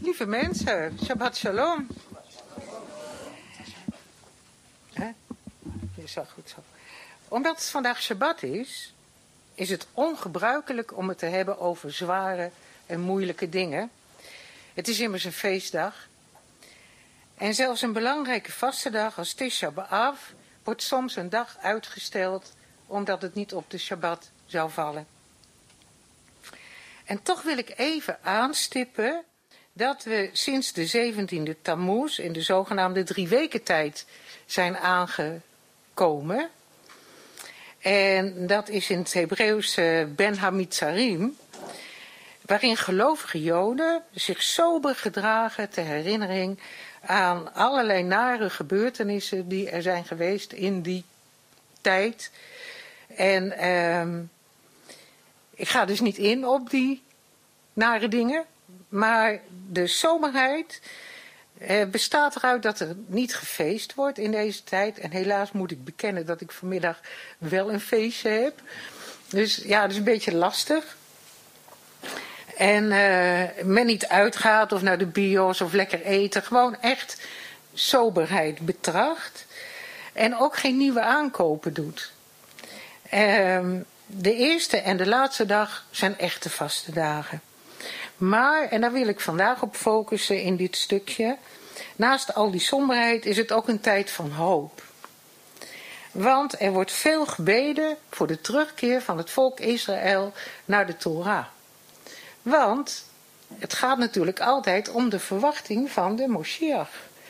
Lieve mensen, Shabbat Shalom. Is wel goed zo. Omdat het vandaag Shabbat is het ongebruikelijk om het te hebben over zware en moeilijke dingen. Het is immers een feestdag. En zelfs een belangrijke vastendag als Tisha B'Av wordt soms een dag uitgesteld omdat het niet op de Shabbat zou vallen. En toch wil ik even aanstippen dat we sinds de 17e Tammuz in de zogenaamde 3 weken tijd zijn aangekomen. En dat is in het Hebreeuws Ben HaMitzarim, waarin gelovige Joden zich sober gedragen ter herinnering aan allerlei nare gebeurtenissen die er zijn geweest in die tijd. En ik ga dus niet in op die nare dingen, maar de soberheid bestaat eruit dat er niet gefeest wordt in deze tijd. En helaas moet ik bekennen dat ik vanmiddag wel een feestje heb. Dus ja, dat is een beetje lastig. En men niet uitgaat of naar de bios of lekker eten. Gewoon echt soberheid betracht. En ook geen nieuwe aankopen doet. De eerste en de laatste dag zijn echte vaste dagen. Maar, en daar wil ik vandaag op focussen in dit stukje, naast al die somberheid is het ook een tijd van hoop. Want er wordt veel gebeden voor de terugkeer van het volk Israël naar de Torah. Want het gaat natuurlijk altijd om de verwachting van de Moshiach.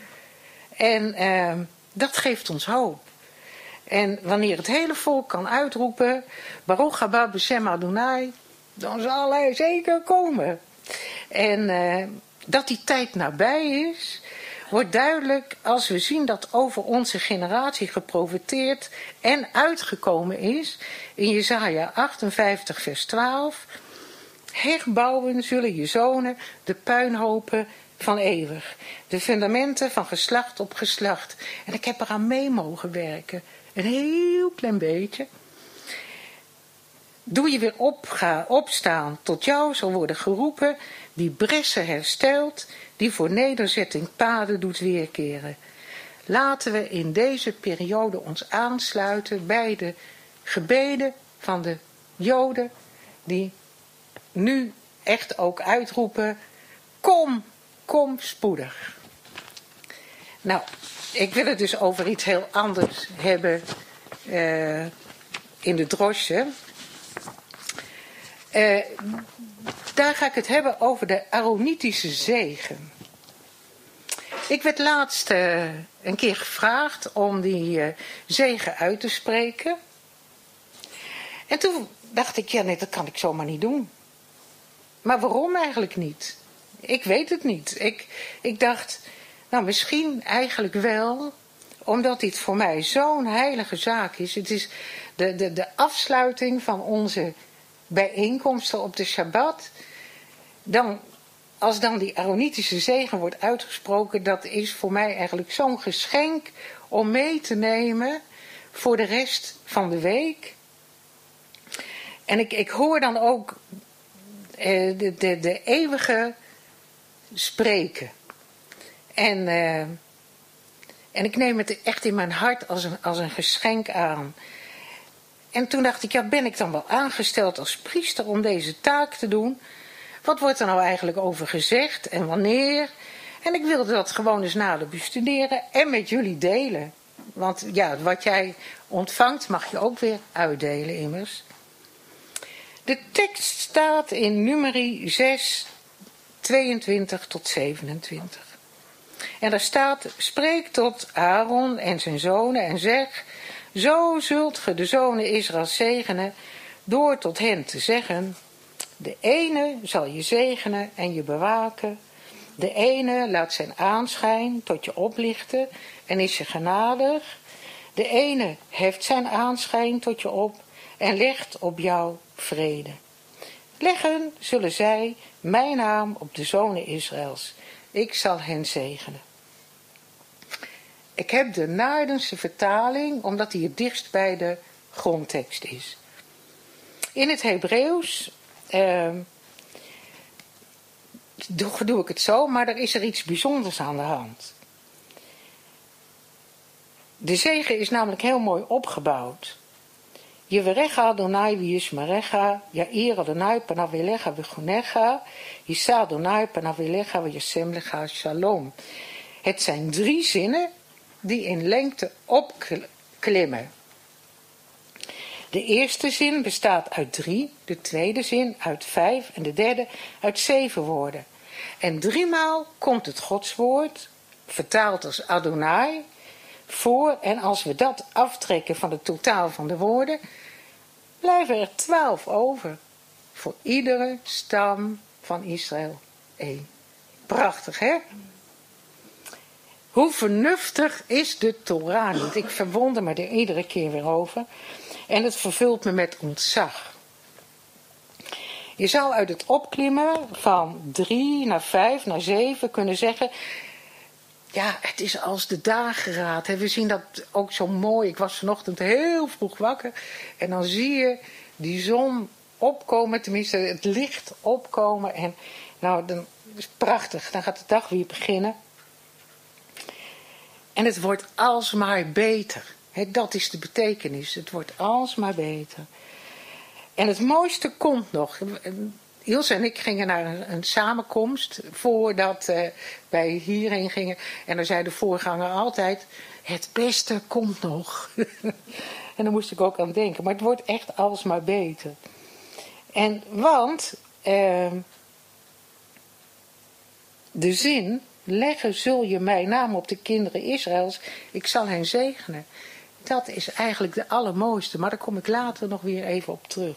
En dat geeft ons hoop. En wanneer het hele volk kan uitroepen, Baruch haba b'shem Adonai, dan zal hij zeker komen. En dat die tijd nabij is, wordt duidelijk als we zien dat over onze generatie geprofeteerd en uitgekomen is in Jesaja 58 vers 12. Herbouwen zullen je zonen de puinhopen van eeuwig, de fundamenten van geslacht op geslacht. En ik heb eraan mee mogen werken, een heel klein beetje. Doe je weer opstaan, tot jou zal worden geroepen, die bressen herstelt, die voor nederzetting paden doet weerkeren. Laten we in deze periode ons aansluiten bij de gebeden van de Joden, die nu echt ook uitroepen, kom spoedig. Nou, ik wil het dus over iets heel anders hebben in de drosje. Daar ga ik het hebben over de Aaronitische zegen. Ik werd laatst een keer gevraagd om die zegen uit te spreken. En toen dacht ik, ja nee, dat kan ik zomaar niet doen. Maar waarom eigenlijk niet? Ik weet het niet. Ik dacht, nou misschien eigenlijk wel, omdat dit voor mij zo'n heilige zaak is. Het is de afsluiting van onze bijeenkomsten op de Shabbat. Als dan die Aaronitische zegen wordt uitgesproken, dat is voor mij eigenlijk zo'n geschenk om mee te nemen voor de rest van de week. En ik hoor dan ook de eeuwige spreken. En ik neem het echt in mijn hart als een geschenk aan. En toen dacht ik, ja, ben ik dan wel aangesteld als priester om deze taak te doen? Wat wordt er nou eigenlijk over gezegd en wanneer? En ik wilde dat gewoon eens nader bestuderen en met jullie delen. Want ja, wat jij ontvangt mag je ook weer uitdelen immers. De tekst staat in Numeri 6, 22 tot 27. En daar staat, spreek tot Aaron en zijn zonen en zeg, zo zult ge de zonen Israëls zegenen, door tot hen te zeggen, de ene zal je zegenen en je bewaken, de ene laat zijn aanschijn tot je oplichten en is je genadig, de ene heft zijn aanschijn tot je op en legt op jou vrede. Leggen zullen zij mijn naam op de zonen Israëls. Ik zal hen zegenen. Ik heb de Naardense vertaling, omdat die het dichtst bij de grondtekst is. In het Hebreeuws doe ik het zo, maar er is er iets bijzonders aan de hand. De zegen is namelijk heel mooi opgebouwd. Yevarecha Adonai v'yishmerecha, Yair Adonai panav elecha v'chonecha, Yisa Adonai panav elecha v'yasem lecha shalom. Het zijn 3 zinnen die in lengte opklimmen. De eerste zin bestaat uit 3, de tweede zin uit 5 en de derde uit 7 woorden. En 3 maal komt het Godswoord, vertaald als Adonai, voor, en als we dat aftrekken van het totaal van de woorden, blijven er 12 over. Voor iedere stam van Israël 1. Prachtig, hè? Hoe vernuftig is de Torah niet? Ik verwonder me er iedere keer weer over. En het vervult me met ontzag. Je zou uit het opklimmen van 3 naar 5 naar 7 kunnen zeggen, ja, het is als de dageraad. We zien dat ook zo mooi. Ik was vanochtend heel vroeg wakker. En dan zie je die zon opkomen. Tenminste, het licht opkomen. En nou, dan is het prachtig. Dan gaat de dag weer beginnen. En het wordt alsmaar beter. Dat is de betekenis. Het wordt alsmaar beter. En het mooiste komt nog. Ilse en ik gingen naar een samenkomst voordat wij hierheen gingen. En dan zei de voorganger altijd, het beste komt nog. En daar moest ik ook aan denken. Maar het wordt echt alsmaar beter. Want de zin, leggen zul je mijn naam op de kinderen Israëls, ik zal hen zegenen. Dat is eigenlijk de allermooiste, maar daar kom ik later nog weer even op terug.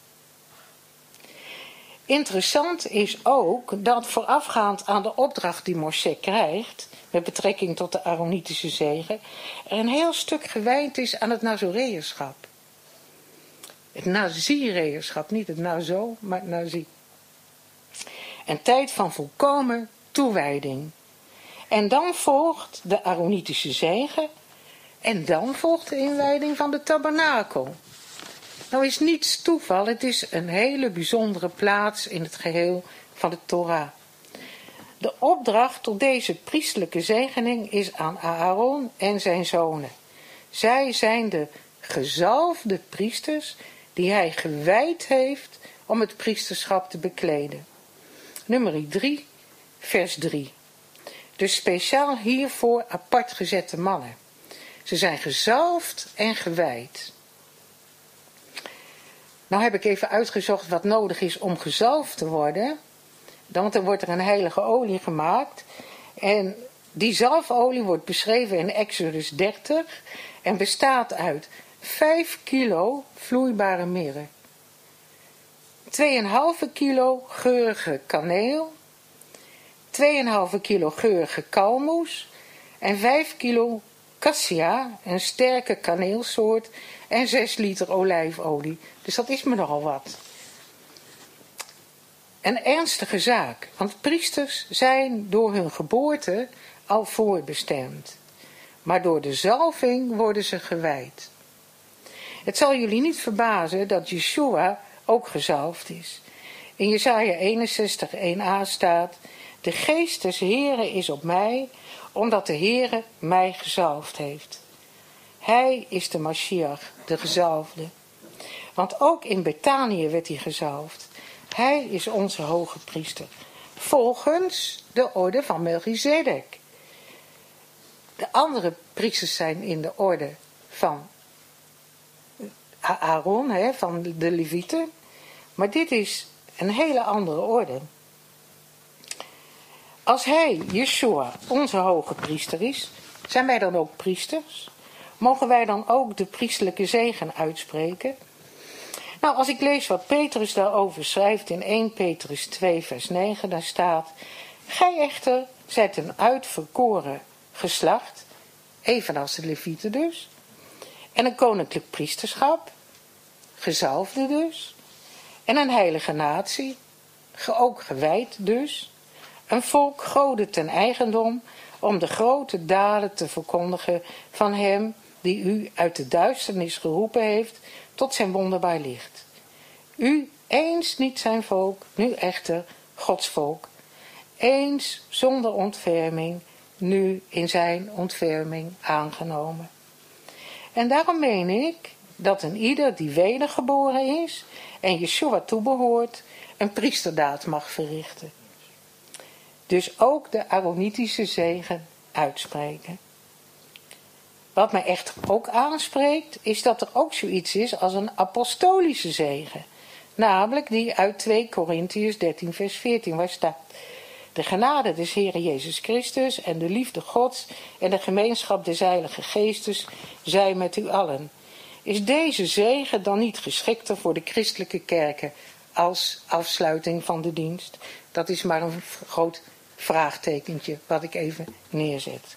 Interessant is ook dat voorafgaand aan de opdracht die Moshe krijgt, met betrekking tot de Aaronitische zegen, er een heel stuk gewijd is aan het Nazoreërschap. Het Nazireërschap, niet het Nazo, maar het Nazi. Een tijd van volkomen toewijding. En dan volgt de Aaronitische zegen en dan volgt de inwijding van de tabernakel. Nou is niets toeval, het is een hele bijzondere plaats in het geheel van de Torah. De opdracht tot deze priestelijke zegening is aan Aaron en zijn zonen. Zij zijn de gezalfde priesters die hij gewijd heeft om het priesterschap te bekleden. Nummer 3, vers 3. Dus speciaal hiervoor apart gezette mannen. Ze zijn gezalfd en gewijd. Nou heb ik even uitgezocht wat nodig is om gezalfd te worden. Dan wordt er een heilige olie gemaakt. En die zalfolie wordt beschreven in Exodus 30. En bestaat uit 5 kilo vloeibare mirre. 2,5 kilo geurige kaneel. 2,5 kilo geurige kalmoes. En 5 kilo cassia, een sterke kaneelsoort. En 6 liter olijfolie. Dus dat is me nogal wat. Een ernstige zaak. Want priesters zijn door hun geboorte al voorbestemd. Maar door de zalving worden ze gewijd. Het zal jullie niet verbazen dat Yeshua ook gezalfd is. In Jesaja 61, 1a staat: de geest des Heeren is op mij, omdat de Heere mij gezalfd heeft. Hij is de Mashiach, de gezalfde. Want ook in Betanië werd hij gezalfd. Hij is onze hoge priester. Volgens de orde van Melchizedek. De andere priesters zijn in de orde van Aaron, van de Levieten. Maar dit is een hele andere orde. Als hij, Yeshua, onze hoge priester is, zijn wij dan ook priesters? Mogen wij dan ook de priestelijke zegen uitspreken? Nou, als ik lees wat Petrus daarover schrijft in 1 Petrus 2 vers 9, daar staat: gij echter zijt een uitverkoren geslacht, evenals de Levieten dus, en een koninklijk priesterschap, gezalfde dus, en een heilige natie, ook gewijd dus, een volk Gode ten eigendom, om de grote daden te verkondigen van hem die u uit de duisternis geroepen heeft tot zijn wonderbaar licht. U eens niet zijn volk, nu echter Gods volk. eens zonder ontferming, nu in zijn ontferming aangenomen. En daarom meen ik dat een ieder die wedergeboren is en Yeshua toebehoort, een priesterdaad mag verrichten. Dus ook de Aaronitische zegen uitspreken. Wat mij echt ook aanspreekt, is dat er ook zoiets is als een apostolische zegen. Namelijk die uit 2 Korintiërs 13 vers 14, waar staat: de genade des Heeren Jezus Christus en de liefde Gods en de gemeenschap des Heilige Geestes zij met u allen. Is deze zegen dan niet geschikter voor de christelijke kerken als afsluiting van de dienst? Dat is maar een groot vraagtekentje wat ik even neerzet.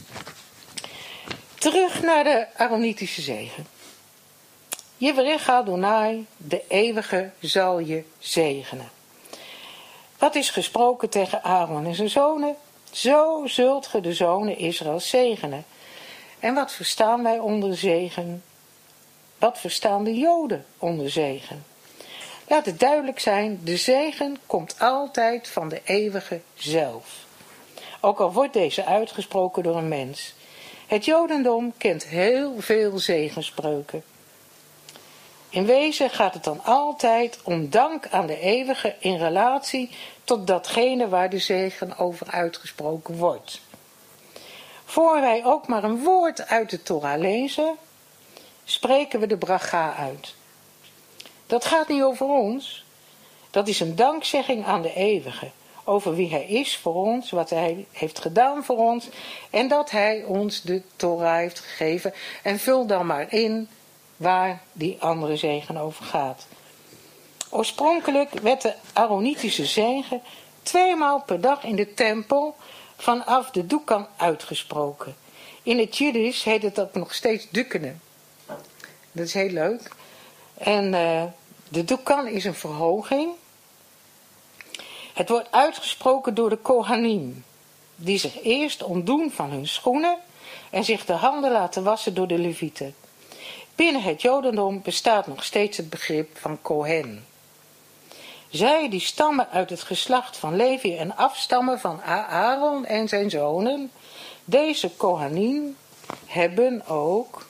Terug naar de Aaronitische zegen. Jevarech Adonai, de eeuwige, zal je zegenen. Wat is gesproken tegen Aaron en zijn zonen? Zo zult ge de zonen Israëls zegenen. En wat verstaan wij onder zegen? Wat verstaan de Joden onder zegen? Laat het duidelijk zijn, de zegen komt altijd van de eeuwige zelf. Ook al wordt deze uitgesproken door een mens. Het Jodendom kent heel veel zegenspreuken. In wezen gaat het dan altijd om dank aan de eeuwige in relatie tot datgene waar de zegen over uitgesproken wordt. Voor wij ook maar een woord uit de Torah lezen, spreken we de bracha uit. Dat gaat niet over ons. Dat is een dankzegging aan de eeuwige. Over wie hij is voor ons, wat hij heeft gedaan voor ons. En dat hij ons de Torah heeft gegeven. En vul dan maar in waar die andere zegen over gaat. Oorspronkelijk werd de Aaronitische zegen 2 maal per dag in de tempel vanaf de Doekan uitgesproken. In het Jiddisch heet het ook nog steeds Dukenen. Dat is heel leuk. En de Doekan is een verhoging. Het wordt uitgesproken door de Kohanim, die zich eerst ontdoen van hun schoenen en zich de handen laten wassen door de Levieten. Binnen het Jodendom bestaat nog steeds het begrip van Kohen. Zij die stammen uit het geslacht van Levi en afstammen van Aaron en zijn zonen, deze Kohanim hebben ook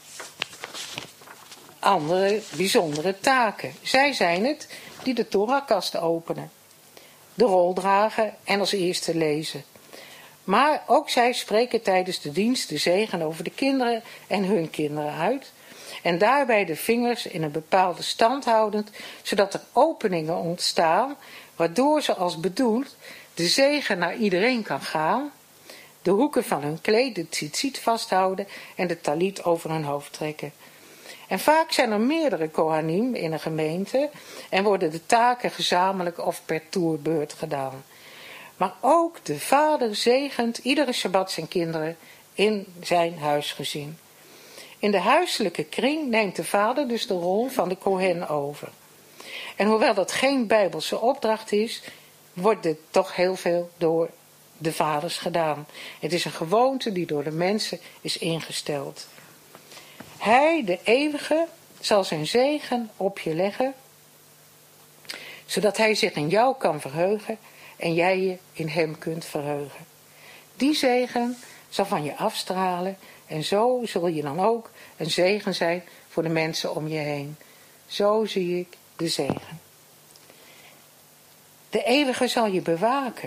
andere bijzondere taken. Zij zijn het die de Torahkast openen, de rol dragen en als eerste lezen. Maar ook zij spreken tijdens de dienst de zegen over de kinderen en hun kinderen uit. En daarbij de vingers in een bepaalde stand houdend, zodat er openingen ontstaan, waardoor ze als bedoeld de zegen naar iedereen kan gaan, de hoeken van hun kleed, de tzitzit vasthouden en de talit over hun hoofd trekken. En vaak zijn er meerdere Kohanim in een gemeente en worden de taken gezamenlijk of per toerbeurt gedaan. Maar ook de vader zegent iedere Shabbat zijn kinderen in zijn huisgezin. In de huiselijke kring neemt de vader dus de rol van de Kohen over. En hoewel dat geen bijbelse opdracht is, wordt dit toch heel veel door de vaders gedaan. Het is een gewoonte die door de mensen is ingesteld. Hij, de eeuwige, zal zijn zegen op je leggen, zodat hij zich in jou kan verheugen en jij je in hem kunt verheugen. Die zegen zal van je afstralen en zo zul je dan ook een zegen zijn voor de mensen om je heen. Zo zie ik de zegen. De eeuwige zal je bewaken.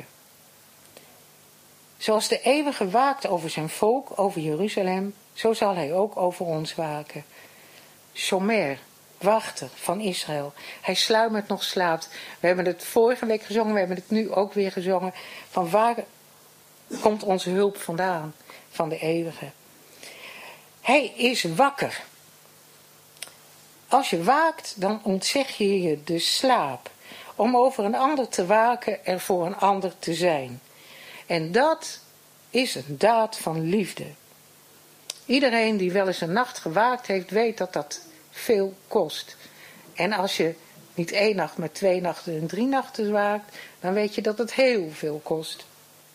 Zoals de eeuwige waakt over zijn volk, over Jeruzalem, zo zal hij ook over ons waken. Shomer, wachter van Israël. Hij sluimert nog slaapt. We hebben het vorige week gezongen, we hebben het nu ook weer gezongen. Van waar komt onze hulp vandaan? Van de eeuwige. Hij is wakker. Als je waakt, dan ontzeg je je de slaap. Om over een ander te waken en voor een ander te zijn. En dat is een daad van liefde. Iedereen die wel eens een nacht gewaakt heeft, weet dat dat veel kost. En als je niet 1 nacht, maar 2 nachten en 3 nachten waakt, dan weet je dat het heel veel kost.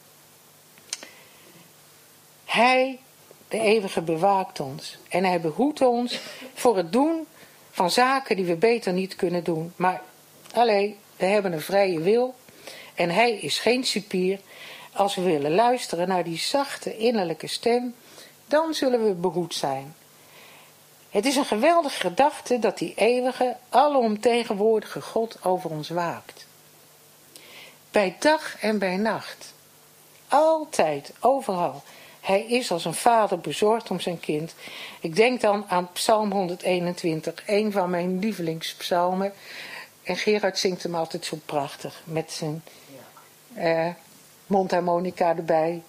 Hij, de eeuwige, bewaakt ons. En hij behoedt ons voor het doen van zaken die we beter niet kunnen doen. Maar, we hebben een vrije wil. En hij is geen cipier. Als we willen luisteren naar die zachte innerlijke stem, dan zullen we behoed zijn. Het is een geweldige gedachte dat die eeuwige, alomtegenwoordige God over ons waakt. Bij dag en bij nacht. Altijd, overal. Hij is als een vader bezorgd om zijn kind. Ik denk dan aan Psalm 121, een van mijn lievelingspsalmen. En Gerard zingt hem altijd zo prachtig, met zijn mondharmonica erbij.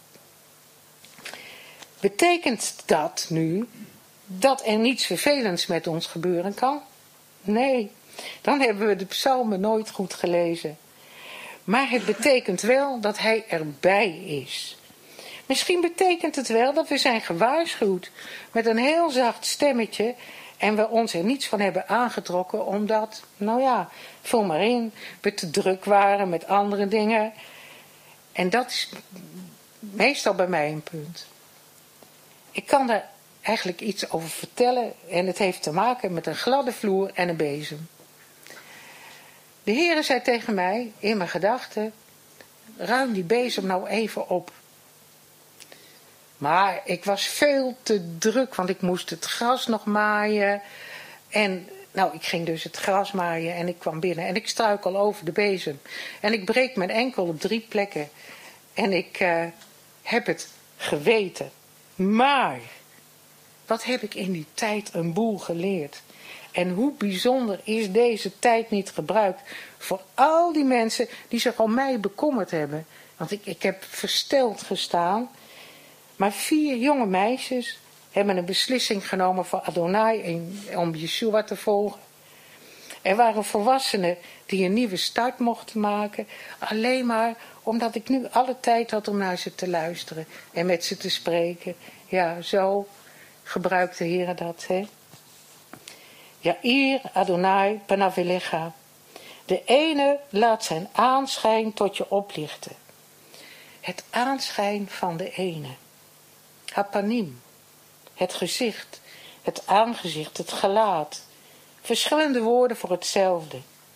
Betekent dat nu dat er niets vervelends met ons gebeuren kan? Nee, dan hebben we de psalmen nooit goed gelezen. Maar het betekent wel dat hij erbij is. Misschien betekent het wel dat we zijn gewaarschuwd met een heel zacht stemmetje en we ons er niets van hebben aangetrokken omdat, vul maar in, we te druk waren met andere dingen. En dat is meestal bij mij een punt. Ik kan daar eigenlijk iets over vertellen en het heeft te maken met een gladde vloer en een bezem. De Heere zei tegen mij in mijn gedachten, ruim die bezem nou even op. Maar ik was veel te druk, want ik moest het gras nog maaien. En ik ging dus het gras maaien en ik kwam binnen en ik struikel over de bezem. En ik breek mijn enkel op 3 plekken. En ik heb het geweten. Maar, wat heb ik in die tijd een boel geleerd. En hoe bijzonder is deze tijd niet gebruikt voor al die mensen die zich om mij bekommerd hebben. Want ik heb versteld gestaan. Maar 4 jonge meisjes hebben een beslissing genomen voor Adonai om Yeshua te volgen. Er waren volwassenen die een nieuwe start mochten maken. Alleen maar omdat ik nu alle tijd had om naar ze te luisteren en met ze te spreken. Ja, zo gebruikt de Heer dat, hè. Jair Adonai Panavilecha. De ene laat zijn aanschijn tot je oplichten. Het aanschijn van de ene. Hapanim. Het gezicht. Het aangezicht. Het gelaat. Verschillende woorden voor hetzelfde.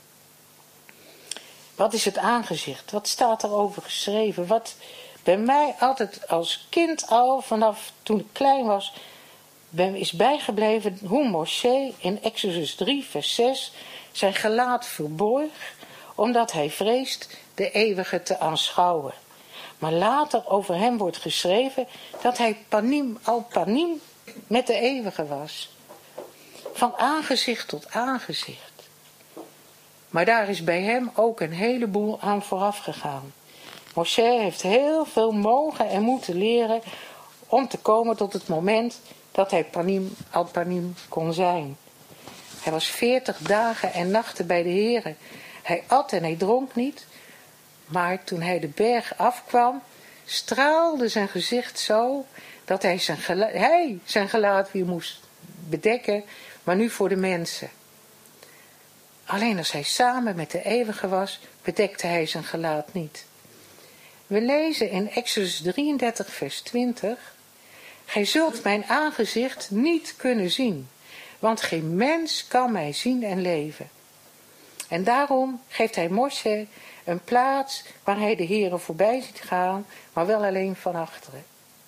Wat is het aangezicht? Wat staat erover geschreven? Wat bij mij altijd als kind al, vanaf toen ik klein was, is bijgebleven hoe Moshe in Exodus 3 vers 6 zijn gelaat verborg, omdat hij vreest de eeuwige te aanschouwen. Maar later over hem wordt geschreven dat hij panim al panim met de eeuwige was. Van aangezicht tot aangezicht. Maar daar is bij hem ook een heleboel aan vooraf gegaan. Moshe heeft heel veel mogen en moeten leren om te komen tot het moment dat hij panim al panim kon zijn. Hij was 40 dagen en nachten bij de Heere. Hij at en hij dronk niet. Maar toen hij de berg afkwam, straalde zijn gezicht zo dat hij zijn gelaat weer moest bedekken, maar nu voor de mensen. Alleen als hij samen met de eeuwige was, bedekte hij zijn gelaat niet. We lezen in Exodus 33 vers 20. Gij zult mijn aangezicht niet kunnen zien, want geen mens kan mij zien en leven. En daarom geeft hij Moshe een plaats waar hij de Heere voorbij ziet gaan, maar wel alleen van achteren.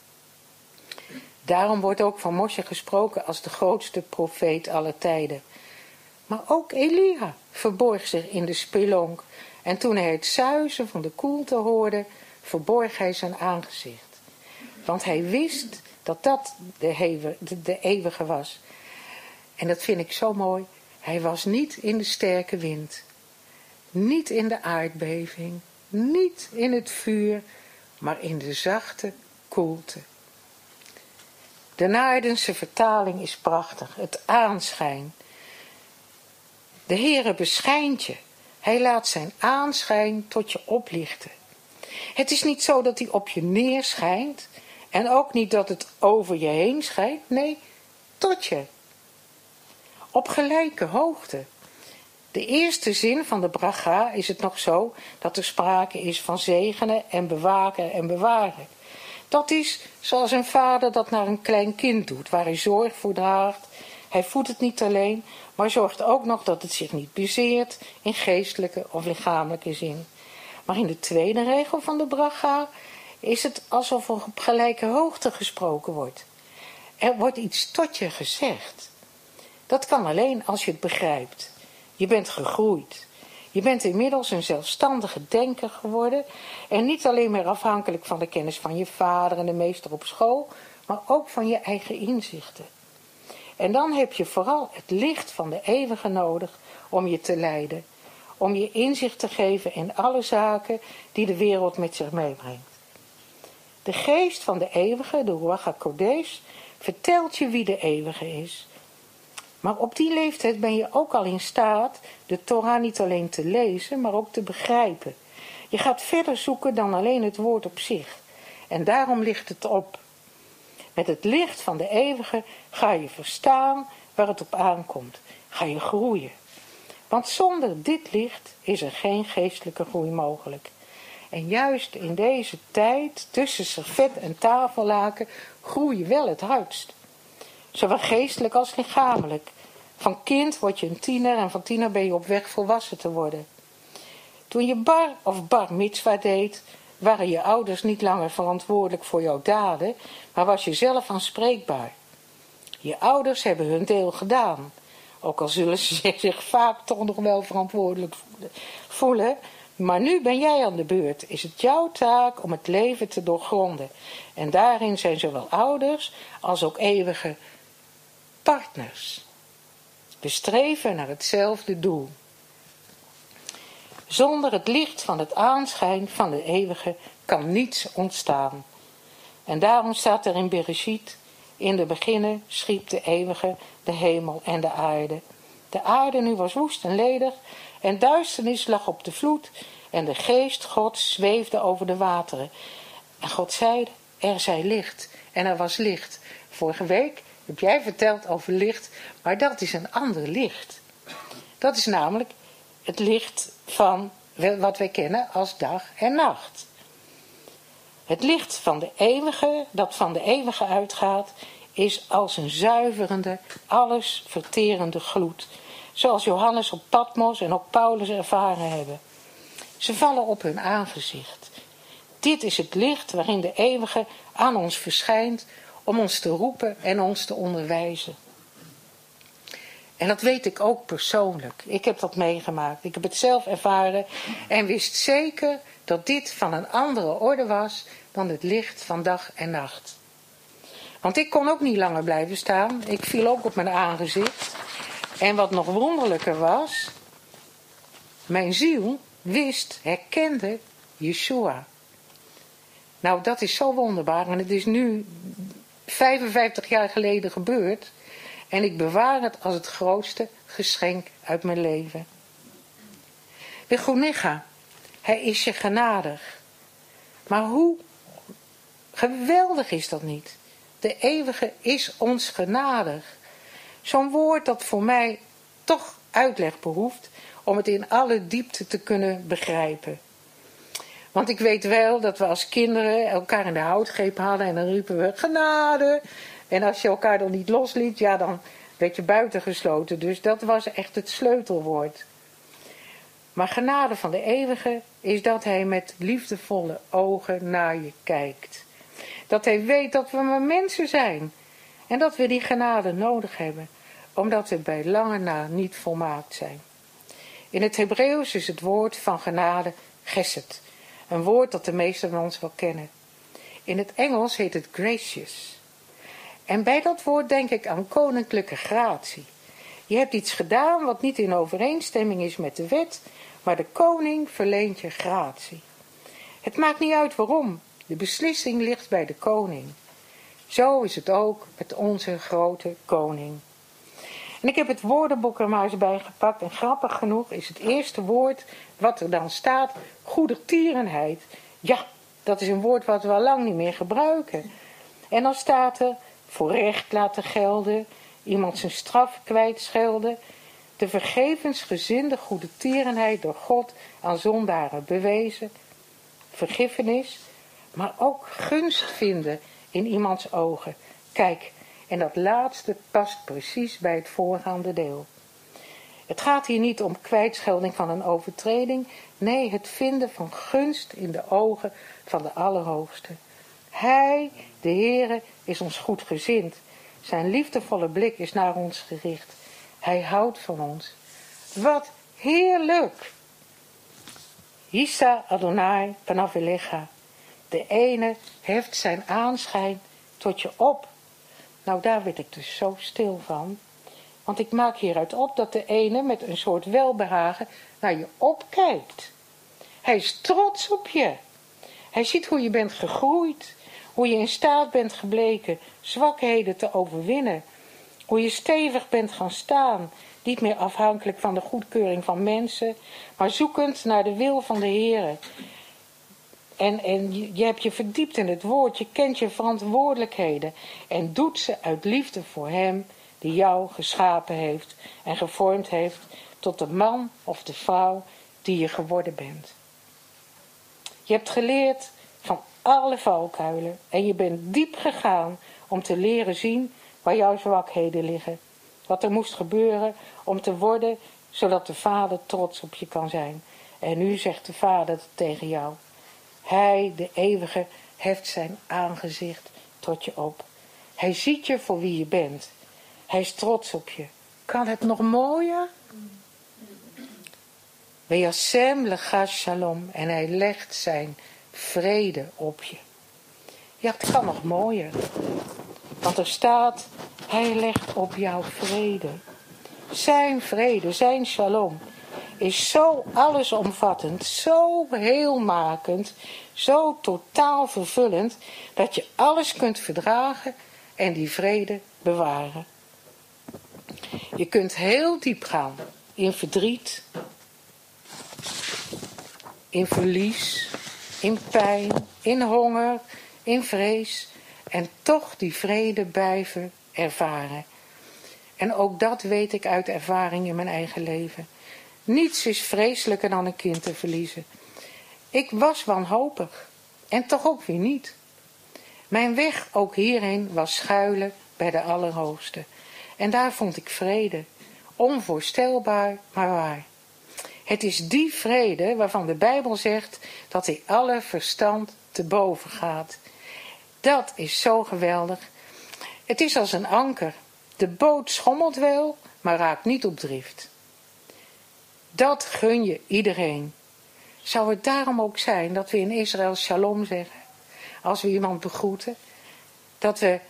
Daarom wordt ook van Moshe gesproken als de grootste profeet aller tijden. Maar ook Elia verborg zich in de spelonk en toen hij het suizen van de koelte hoorde, verborg hij zijn aangezicht. Want hij wist dat dat de eeuwige was. En dat vind ik zo mooi. Hij was niet in de sterke wind. Niet in de aardbeving. Niet in het vuur. Maar in de zachte koelte. De Naardense vertaling is prachtig. Het aanschijn. De Heere beschijnt je. Hij laat zijn aanschijn tot je oplichten. Het is niet zo dat hij op je neerschijnt. En ook niet dat het over je heen schijnt. Nee, tot je. Op gelijke hoogte. De eerste zin van de bracha is het nog zo dat er sprake is van zegenen en bewaken en bewaren. Dat is zoals een vader dat naar een klein kind doet, waar hij zorg voor draagt. Hij voedt het niet alleen, maar zorgt ook nog dat het zich niet bezeert in geestelijke of lichamelijke zin. Maar in de tweede regel van de bracha is het alsof er op gelijke hoogte gesproken wordt. Er wordt iets tot je gezegd. Dat kan alleen als je het begrijpt. Je bent gegroeid. Je bent inmiddels een zelfstandige denker geworden en niet alleen meer afhankelijk van de kennis van je vader en de meester op school, maar ook van je eigen inzichten. En dan heb je vooral het licht van de eeuwige nodig om je te leiden, om je inzicht te geven in alle zaken die de wereld met zich meebrengt. De geest van de eeuwige, de Ruach HaKodesh, vertelt je wie de eeuwige is. Maar op die leeftijd ben je ook al in staat de Torah niet alleen te lezen, maar ook te begrijpen. Je gaat verder zoeken dan alleen het woord op zich. En daarom ligt het op. Met het licht van de eeuwige ga je verstaan waar het op aankomt. Ga je groeien. Want zonder dit licht is er geen geestelijke groei mogelijk. En juist in deze tijd, tussen servet en tafellaken, groei je wel het hardst. Zowel geestelijk als lichamelijk. Van kind word je een tiener en van tiener ben je op weg volwassen te worden. Toen je bar of bar mitzwa deed, waren je ouders niet langer verantwoordelijk voor jouw daden, maar was je zelf aanspreekbaar. Je ouders hebben hun deel gedaan, ook al zullen ze zich vaak toch nog wel verantwoordelijk voelen, maar nu ben jij aan de beurt. Is het jouw taak om het leven te doorgronden. En daarin zijn zowel ouders als ook eeuwige partners. We streven naar hetzelfde doel. Zonder het licht van het aanschijn van de eeuwige kan niets ontstaan. En daarom staat er in Bereshit: in de beginnen schiep de eeuwige de hemel en de aarde. De aarde nu was woest en ledig en duisternis lag op de vloed en de geest Gods zweefde over de wateren. En God zeide: er zij licht. En er was licht. Vorige week heb jij verteld over licht, maar dat is een ander licht. Dat is namelijk het licht van wat wij kennen als dag en nacht. Het licht van de eeuwige, dat van de eeuwige uitgaat, is als een zuiverende, alles verterende gloed. Zoals Johannes op Patmos en ook Paulus ervaren hebben. Ze vallen op hun aangezicht. Dit is het licht waarin de eeuwige aan ons verschijnt om ons te roepen en ons te onderwijzen. En dat weet ik ook persoonlijk. Ik heb dat meegemaakt. Ik heb het zelf ervaren en wist zeker dat dit van een andere orde was dan het licht van dag en nacht. Want ik kon ook niet langer blijven staan. Ik viel ook op mijn aangezicht. En wat nog wonderlijker was, mijn ziel herkende Yeshua. Nou, dat is zo wonderbaar. En het is nu 55 jaar geleden gebeurd. En ik bewaar het als het grootste geschenk uit mijn leven. Begonecha, hij is je genadig. Maar hoe geweldig is dat niet? De eeuwige is ons genadig. Zo'n woord dat voor mij toch uitleg behoeft om het in alle diepte te kunnen begrijpen. Want ik weet wel dat we als kinderen elkaar in de houtgreep hadden en dan riepen we genade. En als je elkaar dan niet losliet, ja, dan werd je buitengesloten. Dus dat was echt het sleutelwoord. Maar genade van de eeuwige is dat hij met liefdevolle ogen naar je kijkt. Dat hij weet dat we maar mensen zijn. En dat we die genade nodig hebben. Omdat we bij lange na niet volmaakt zijn. In het Hebreeuws is het woord van genade gesed. Een woord dat de meesten van ons wel kennen. In het Engels heet het gracious. En bij dat woord denk ik aan koninklijke gratie. Je hebt iets gedaan wat niet in overeenstemming is met de wet, maar de koning verleent je gratie. Het maakt niet uit waarom, de beslissing ligt bij de koning. Zo is het ook met onze grote koning. En ik heb het woordenboek er maar eens bij gepakt en grappig genoeg is het eerste woord wat er dan staat, goedertierenheid. Ja, dat is een woord wat we al lang niet meer gebruiken. En dan staat er voor recht laten gelden, iemand zijn straf kwijtschelden, de vergevensgezinde goedertierenheid door God aan zondaren bewezen, vergiffenis, maar ook gunst vinden in iemands ogen. Kijk, en dat laatste past precies bij het voorgaande deel. Het gaat hier niet om kwijtschelding van een overtreding. Nee, het vinden van gunst in de ogen van de Allerhoogste. Hij, de Heere, is ons goedgezind. Zijn liefdevolle blik is naar ons gericht. Hij houdt van ons. Wat heerlijk! Hissa Adonai Panavelecha. De ene heft zijn aanschijn tot je op. Nou, daar werd ik dus zo stil van. Want ik maak hieruit op dat de ene met een soort welbehagen naar je opkijkt. Hij is trots op je. Hij ziet hoe je bent gegroeid. Hoe je in staat bent gebleken zwakheden te overwinnen. Hoe je stevig bent gaan staan. Niet meer afhankelijk van de goedkeuring van mensen. Maar zoekend naar de wil van de Heere. En je hebt je verdiept in het woord. Je kent je verantwoordelijkheden. En doet ze uit liefde voor hem die jou geschapen heeft. En gevormd heeft tot de man of de vrouw die je geworden bent. Je hebt geleerd van alle valkuilen. En je bent diep gegaan om te leren zien waar jouw zwakheden liggen. Wat er moest gebeuren om te worden, zodat de Vader trots op je kan zijn. En nu zegt de Vader tegen jou. Hij, de eeuwige, heft zijn aangezicht tot je op. Hij ziet je voor wie je bent. Hij is trots op je. Kan het nog mooier? Veyasem lecha shalom. En hij legt zijn vrede op je. Ja, het kan nog mooier. Want er staat, hij legt op jou vrede. Zijn vrede, zijn shalom, is zo allesomvattend, zo heelmakend, zo totaal vervullend, dat je alles kunt verdragen en die vrede bewaren. Je kunt heel diep gaan in verdriet, in verlies, in pijn, in honger, in vrees en toch die vrede blijven ervaren. En ook dat weet ik uit ervaring in mijn eigen leven. Niets is vreselijker dan een kind te verliezen. Ik was wanhopig en toch ook weer niet. Mijn weg ook hierheen was schuilen bij de Allerhoogste. En daar vond ik vrede, onvoorstelbaar, maar waar. Het is die vrede waarvan de Bijbel zegt dat hij alle verstand te boven gaat. Dat is zo geweldig. Het is als een anker. De boot schommelt wel, maar raakt niet op drift. Dat gun je iedereen. Zou het daarom ook zijn dat we in Israël shalom zeggen, als we iemand begroeten, dat we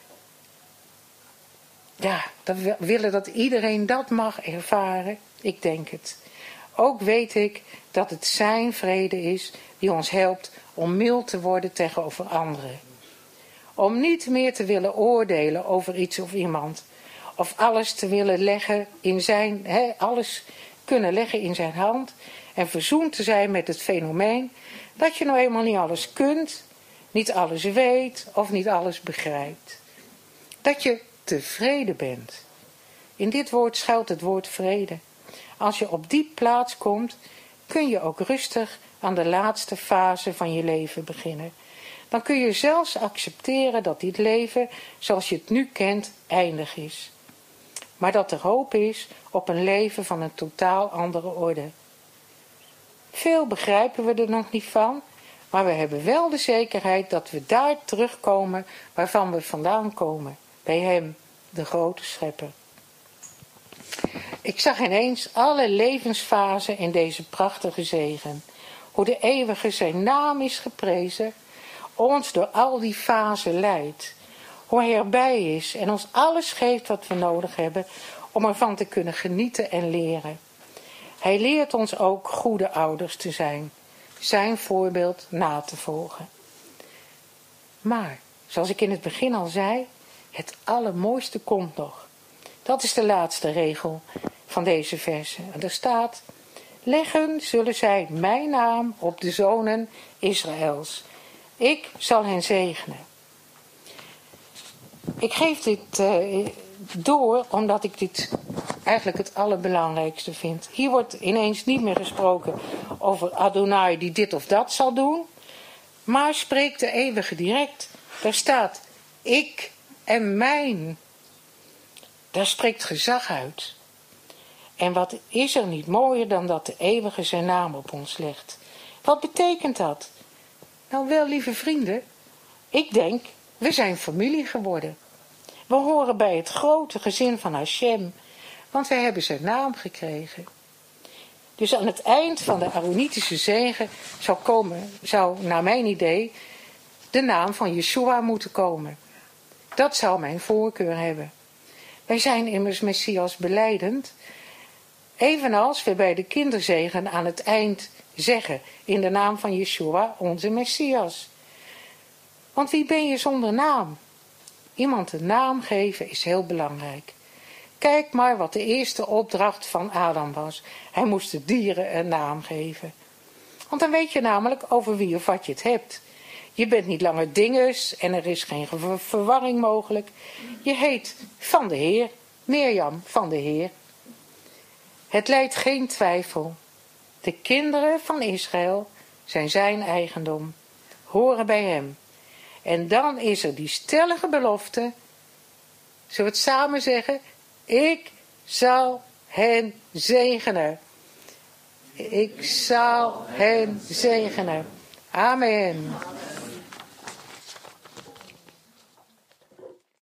willen dat iedereen dat mag ervaren? Ik denk het. Ook weet ik dat het zijn vrede is die ons helpt om mild te worden tegenover anderen. Om niet meer te willen oordelen over iets of iemand. Of alles te willen leggen in zijn, alles kunnen leggen in zijn hand. En verzoend te zijn met het fenomeen dat je nou eenmaal niet alles kunt, niet alles weet of niet alles begrijpt. Dat je tevreden bent. In dit woord schuilt het woord vrede. Als je op die plaats komt, kun je ook rustig aan de laatste fase van je leven beginnen. Dan kun je zelfs accepteren dat dit leven, zoals je het nu kent, eindig is. Maar dat er hoop is op een leven van een totaal andere orde. Veel begrijpen we er nog niet van, maar we hebben wel de zekerheid dat we daar terugkomen waarvan we vandaan komen. Bij hem, de grote schepper. Ik zag ineens alle levensfasen in deze prachtige zegen. Hoe de eeuwige zijn naam is geprezen, ons door al die fasen leidt. Hoe hij erbij is en ons alles geeft wat we nodig hebben om ervan te kunnen genieten en leren. Hij leert ons ook goede ouders te zijn, zijn voorbeeld na te volgen. Maar, zoals ik in het begin al zei, het allermooiste komt nog. Dat is de laatste regel van deze versen. En er staat, leggen zullen zij mijn naam op de zonen Israëls. Ik zal hen zegenen. Ik geef dit door omdat ik dit eigenlijk het allerbelangrijkste vind. Hier wordt ineens niet meer gesproken over Adonai die dit of dat zal doen. Maar spreekt de eeuwige direct. Daar staat ik en mijn. Daar spreekt gezag uit. En wat is er niet mooier dan dat de eeuwige zijn naam op ons legt? Wat betekent dat? Nou wel, lieve vrienden, ik denk, we zijn familie geworden. We horen bij het grote gezin van Hashem, want wij hebben zijn naam gekregen. Dus aan het eind van de Aaronitische zegen zou naar mijn idee de naam van Yeshua moeten komen. Dat zou mijn voorkeur hebben. Wij zijn immers Messias belijdend, evenals we bij de kinderzegen aan het eind zeggen, in de naam van Yeshua, onze Messias. Want wie ben je zonder naam? Iemand een naam geven is heel belangrijk. Kijk maar wat de eerste opdracht van Adam was. Hij moest de dieren een naam geven. Want dan weet je namelijk over wie of wat je het hebt. Je bent niet langer dinges en er is geen verwarring mogelijk. Je heet van de Heer, Mirjam van de Heer. Het lijdt geen twijfel. De kinderen van Israël zijn zijn eigendom, horen bij hem. En dan is er die stellige belofte, zullen we het samen zeggen? Ik zal hen zegenen. Ik zal hen zegenen. Amen.